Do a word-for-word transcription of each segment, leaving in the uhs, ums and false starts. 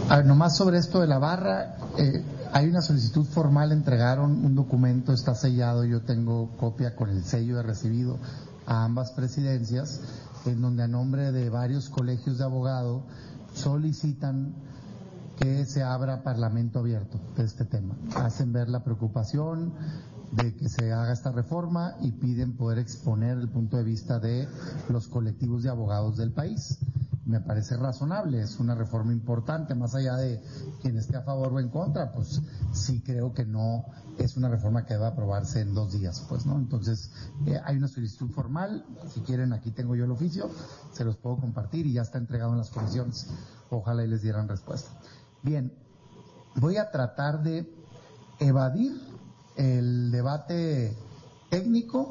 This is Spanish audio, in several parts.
A ver, nomás sobre esto de la barra, eh, hay una solicitud formal, entregaron un documento, está sellado, yo tengo copia con el sello de recibido a ambas presidencias, en donde a nombre de varios colegios de abogados solicitan que se abra parlamento abierto de este tema. Hacen ver la preocupación de que se haga esta reforma y piden poder exponer el punto de vista de los colectivos de abogados del país. Me parece razonable, es una reforma importante, más allá de quien esté a favor o en contra, pues sí creo que no es una reforma que deba aprobarse en dos días, pues, ¿no? Entonces, eh, hay una solicitud formal, si quieren, aquí tengo yo el oficio, se los puedo compartir y ya está entregado en las comisiones, ojalá y les dieran respuesta. Bien, voy a tratar de evadir el debate técnico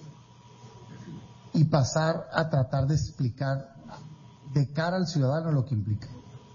y pasar a tratar de explicar de cara al ciudadano lo que implica.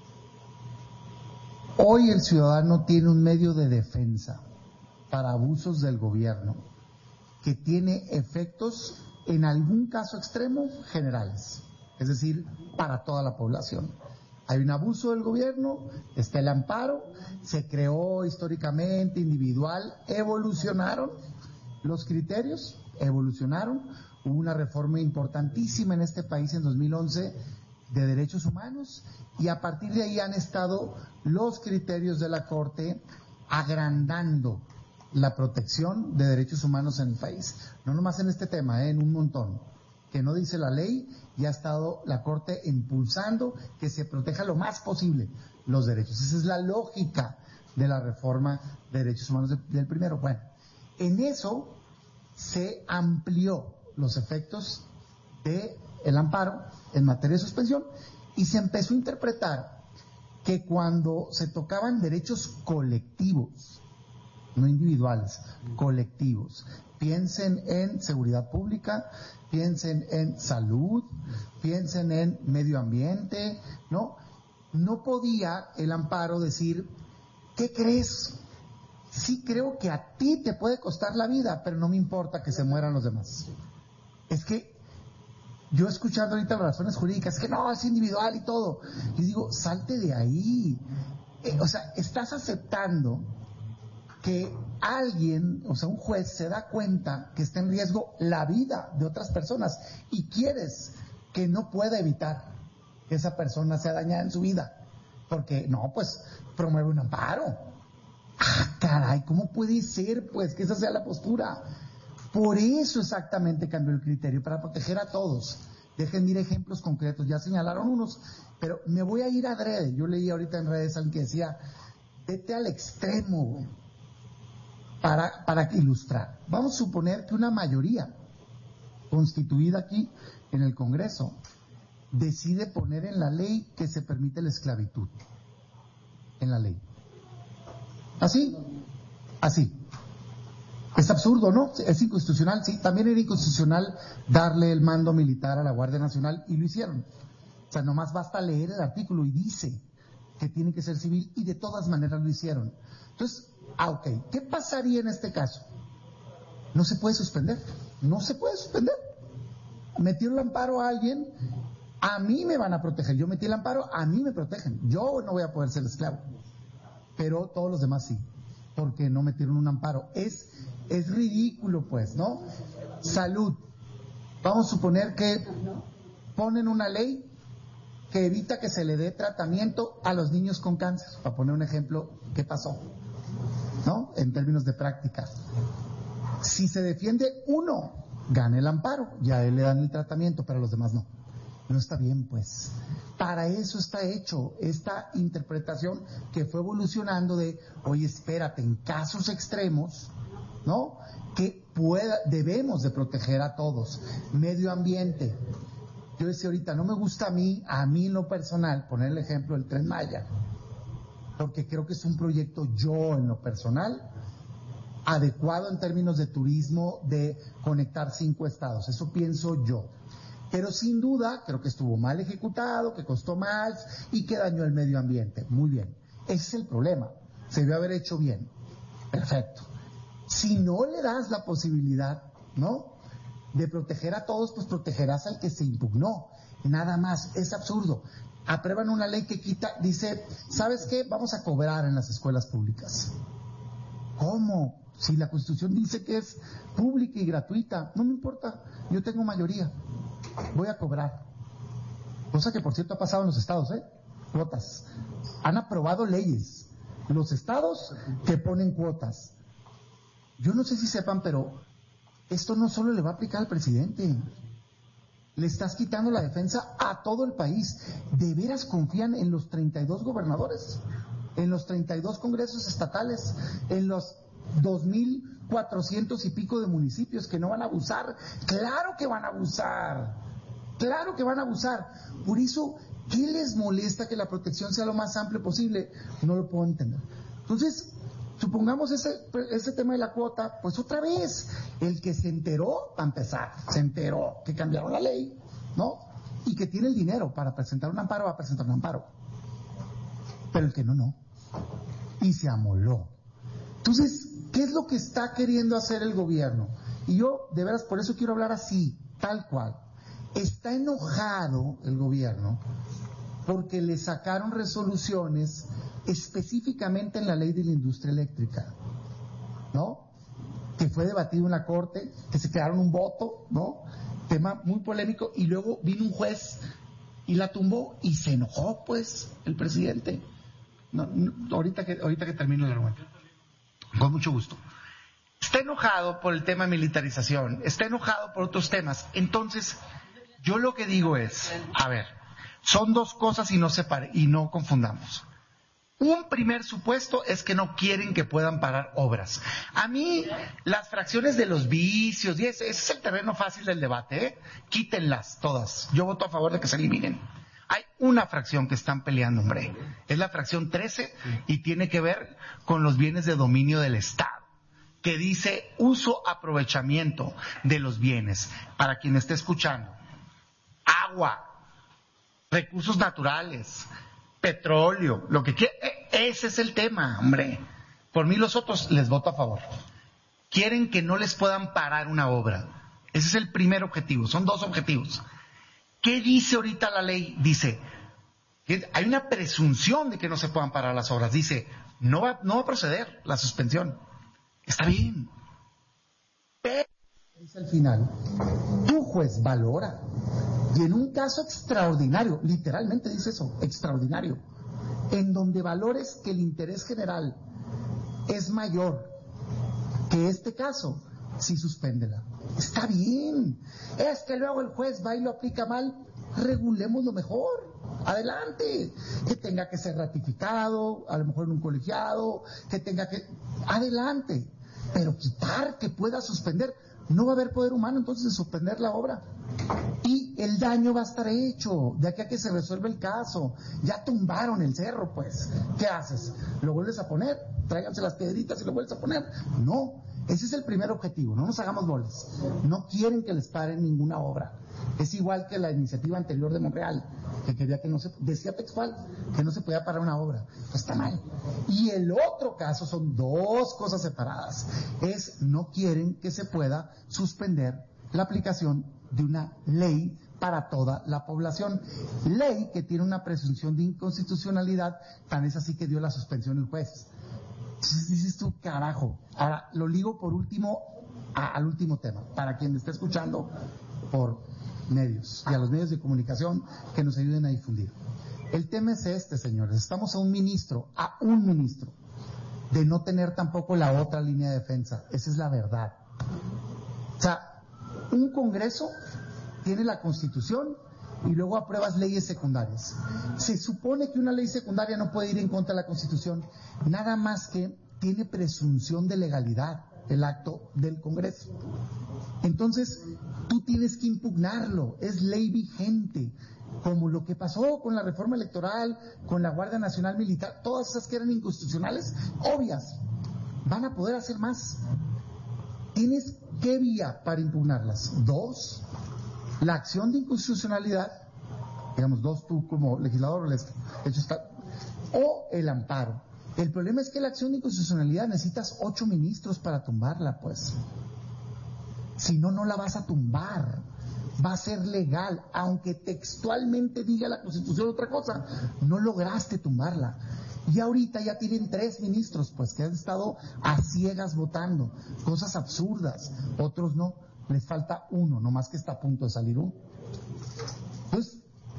Hoy el ciudadano tiene un medio de defensa para abusos del gobierno que tiene efectos, en algún caso extremo, generales, es decir, para toda la población. Hay un abuso del gobierno, está el amparo, se creó históricamente, individual, evolucionaron los criterios, evolucionaron, hubo una reforma importantísima en este país en dos mil once de derechos humanos y a partir de ahí han estado los criterios de la Corte agrandando la protección de derechos humanos en el país. No nomás en este tema, ¿eh? En un montón. Que no dice la ley y ha estado la Corte impulsando que se proteja lo más posible los derechos. Esa es la lógica de la reforma de derechos humanos de, del primero. Bueno, en eso se amplió los efectos de el amparo en materia de suspensión y se empezó a interpretar que cuando se tocaban derechos colectivos, no individuales, colectivos, piensen en seguridad pública, piensen en salud, piensen en medio ambiente, ¿no? No podía el amparo decir, ¿qué crees? Sí creo que a ti te puede costar la vida, pero no me importa que se mueran los demás. Es que yo escuchando ahorita las razones jurídicas, que no, es individual y todo. Yo digo, salte de ahí. Eh, o sea, estás aceptando que alguien, o sea, un juez se da cuenta que está en riesgo la vida de otras personas y quieres que no pueda evitar que esa persona sea dañada en su vida. Porque, no, pues, promueve un amparo. Ah, caray, ¿cómo puede ser, pues, que esa sea la postura? Por eso exactamente cambió el criterio, para proteger a todos. Déjenme ir ejemplos concretos, ya señalaron unos, pero me voy a ir adrede. Yo leí ahorita en redes alguien que decía, vete al extremo, güey, para, para ilustrar. Vamos a suponer que una mayoría constituida aquí en el Congreso decide poner en la ley que se permite la esclavitud. En la ley. ¿Así? Así. Es absurdo, ¿no? Es inconstitucional, sí. También era inconstitucional darle el mando militar a la Guardia Nacional y lo hicieron. O sea, nomás basta leer el artículo y dice que tiene que ser civil y de todas maneras lo hicieron. Entonces, ah, ok, ¿qué pasaría en este caso? No se puede suspender, no se puede suspender. Metieron el amparo a alguien, a mí me van a proteger. Yo metí el amparo, a mí me protegen. Yo no voy a poder ser esclavo, pero todos los demás sí, porque no metieron un amparo. Es Es ridículo, pues, ¿no? Salud. Vamos a suponer que ponen una ley que evita que se le dé tratamiento a los niños con cáncer. Para poner un ejemplo, ¿qué pasó? ¿No? En términos de práctica. Si se defiende uno, gana el amparo, ya a él le dan el tratamiento, pero a los demás no. No está bien, pues. Para eso está hecho esta interpretación que fue evolucionando de, oye, espérate, en casos extremos, ¿no? Que pueda, debemos de proteger a todos. Medio ambiente. Yo decía ahorita, no me gusta a mí, a mí en lo personal, poner el ejemplo del Tren Maya, porque creo que es un proyecto, yo en lo personal, adecuado en términos de turismo, de conectar cinco estados. Eso pienso yo. Pero sin duda, creo que estuvo mal ejecutado, que costó más y que dañó el medio ambiente. Muy bien. Ese es el problema. Se debió haber hecho bien. Perfecto. Si no le das la posibilidad, ¿no?, de proteger a todos, pues protegerás al que se impugnó. Nada más. Es absurdo. aprueban una ley que quita, dice, ¿sabes qué? Vamos a cobrar en las escuelas públicas. ¿Cómo? Si la Constitución dice que es pública y gratuita, no me importa, yo tengo mayoría, voy a cobrar. Cosa que, por cierto, ha pasado en los estados, ¿eh? Cuotas. Han aprobado leyes, los estados que ponen cuotas. Yo no sé si sepan, pero esto no solo le va a aplicar al presidente. Le estás quitando la defensa a todo el país. ¿De veras confían en los treinta y dos gobernadores? ¿En los treinta y dos congresos estatales? ¿En los dos mil cuatrocientos y pico de municipios que no van a abusar? ¡Claro que van a abusar! ¡Claro que van a abusar! Por eso, ¿qué les molesta que la protección sea lo más amplia posible? No lo puedo entender. Entonces, supongamos ese, ese tema de la cuota, pues otra vez, el que se enteró, para empezar, se enteró que cambiaron la ley, ¿no? Y que tiene el dinero para presentar un amparo, va a presentar un amparo. Pero el que no, no. Y se amoló. Entonces, ¿qué es lo que está queriendo hacer el gobierno? Y yo, de veras, por eso quiero hablar así, tal cual. Está enojado el gobierno porque le sacaron resoluciones específicamente en la ley de la industria eléctrica, ¿no? Que fue debatido en la Corte, que se quedaron un voto, ¿no? Tema muy polémico, y luego vino un juez y la tumbó y se enojó, pues, el presidente. No, no, ahorita que ahorita que termine el argumento. Con mucho gusto. Está enojado por el tema de militarización, está enojado por otros temas. Entonces, yo lo que digo es, a ver, son dos cosas y no separe, y no confundamos. Un primer supuesto es que no quieren que puedan parar obras. A mí, las fracciones de los vicios, y ese, ese es el terreno fácil del debate, ¿eh? Quítenlas todas. Yo voto a favor de que se eliminen. Hay una fracción que están peleando, hombre. Es la fracción trece y tiene que ver con los bienes de dominio del Estado, que dice uso, aprovechamiento de los bienes. Para quien esté escuchando, agua, recursos naturales, petróleo, lo que quiera, ese es el tema, hombre. Por mí los otros les voto a favor. Quieren que no les puedan parar una obra. Ese es el primer objetivo, son dos objetivos. ¿Qué dice ahorita la ley? Dice que hay una presunción de que no se puedan parar las obras. Dice, no va, no va a proceder la suspensión. Está bien. Pero, dice al final, tu juez valora. Y en un caso extraordinario, literalmente dice eso, extraordinario, en donde valores que el interés general es mayor que este caso, sí suspéndela. Está bien. Es que luego el juez va y lo aplica mal, regulémoslo mejor. Adelante. Que tenga que ser ratificado, a lo mejor en un colegiado, que tenga que... Adelante. Pero quitar que pueda suspender, no va a haber poder humano entonces de suspender la obra. Y el daño va a estar hecho de aquí a que se resuelve el caso. Ya tumbaron el cerro, pues. ¿Qué haces? ¿Lo vuelves a poner? Tráiganse las piedritas y lo vuelves a poner. No, ese es el primer objetivo. No nos hagamos bolas. No quieren que les paren ninguna obra. Es igual que la iniciativa anterior de Monreal, que quería que no se, decía textual, que no se podía parar una obra. Pues está mal. Y el otro caso son dos cosas separadas. Es no quieren que se pueda suspender la aplicación de una ley para toda la población. Ley que tiene una presunción de inconstitucionalidad, tan es así que dio la suspensión el juez. Entonces dices tú, carajo. Ahora, lo ligo por último a, al último tema, para quien me esté escuchando por medios y a los medios de comunicación que nos ayuden a difundir. El tema es este, señores. Estamos a un ministro, a un ministro, de no tener tampoco la otra línea de defensa. Esa es la verdad. O sea, un Congreso tiene la Constitución y luego apruebas leyes secundarias. Se supone que una ley secundaria no puede ir en contra de la Constitución, nada más que tiene presunción de legalidad el acto del Congreso. Entonces, tú tienes que impugnarlo, es ley vigente, como lo que pasó con la reforma electoral, con la Guardia Nacional Militar, todas esas que eran inconstitucionales, obvias, van a poder hacer más. Tienes ¿qué vía para impugnarlas? Dos, la acción de inconstitucionalidad, digamos, dos tú como legislador, de hecho está, o el amparo. El problema es que la acción de inconstitucionalidad necesitas ocho ministros para tumbarla, pues. Si no, no la vas a tumbar. va a ser legal, aunque textualmente diga la Constitución otra cosa. No lograste tumbarla. Y ahorita ya tienen tres ministros, pues, que han estado a ciegas votando, cosas absurdas, otros no, les falta uno, nomás que está a punto de salir uno. Pues,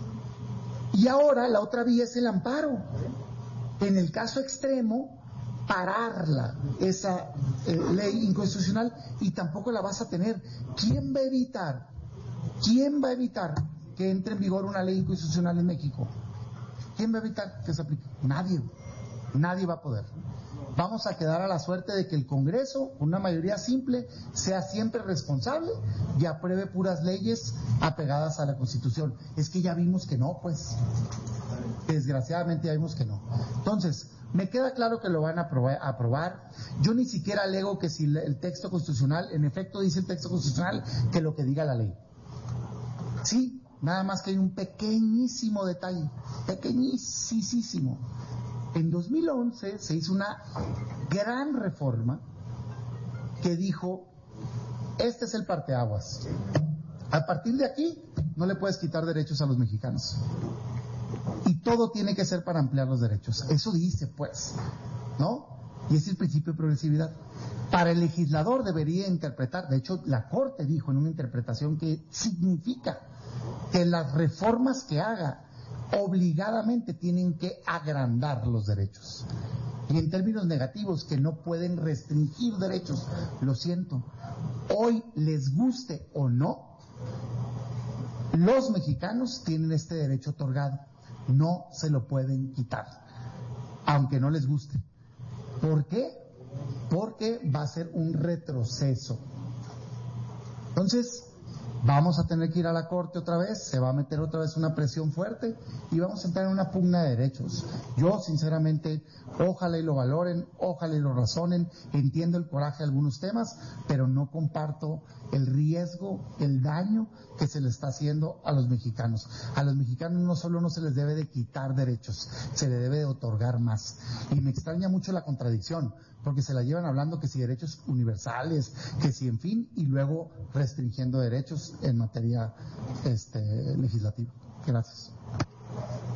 y ahora la otra vía es el amparo. En el caso extremo, pararla, esa eh, ley inconstitucional, y tampoco la vas a tener. ¿Quién va a evitar? ¿Quién va a evitar que entre en vigor una ley inconstitucional en México? ¿Quién va a evitar que se aplique? Nadie. Nadie va a poder. Vamos a quedar a la suerte de que el Congreso, una mayoría simple, sea siempre responsable y apruebe puras leyes apegadas a la Constitución. Es que ya vimos que no, pues. Desgraciadamente ya vimos que no. Entonces, me queda claro que lo van a aprobar, a aprobar. Yo ni siquiera alego que si el texto constitucional, en efecto dice el texto constitucional, que lo que diga la ley. Sí, nada más que hay un pequeñísimo detalle, pequeñísimo. En dos mil once se hizo una gran reforma que dijo, este es el parteaguas. A partir de aquí no le puedes quitar derechos a los mexicanos. Y todo tiene que ser para ampliar los derechos. Eso dice, pues, ¿no? Y es el principio de progresividad. Para el legislador debería interpretar, de hecho la Corte dijo en una interpretación que significa que las reformas que haga obligadamente tienen que agrandar los derechos. Y en términos negativos, que no pueden restringir derechos. Lo siento. Hoy, les guste o no, los mexicanos tienen este derecho otorgado. No se lo pueden quitar, aunque no les guste. ¿Por qué? Porque va a ser un retroceso. Entonces, vamos a tener que ir a la Corte otra vez, se va a meter otra vez una presión fuerte y vamos a entrar en una pugna de derechos. Yo, sinceramente, ojalá y lo valoren, ojalá y lo razonen, entiendo el coraje de algunos temas, pero no comparto el riesgo, el daño que se le está haciendo a los mexicanos. A los mexicanos no solo no se les debe de quitar derechos, se les debe de otorgar más. Y me extraña mucho la contradicción, porque se la llevan hablando que si derechos universales, que si en fin, y luego restringiendo derechos en materia este, legislativa. Gracias.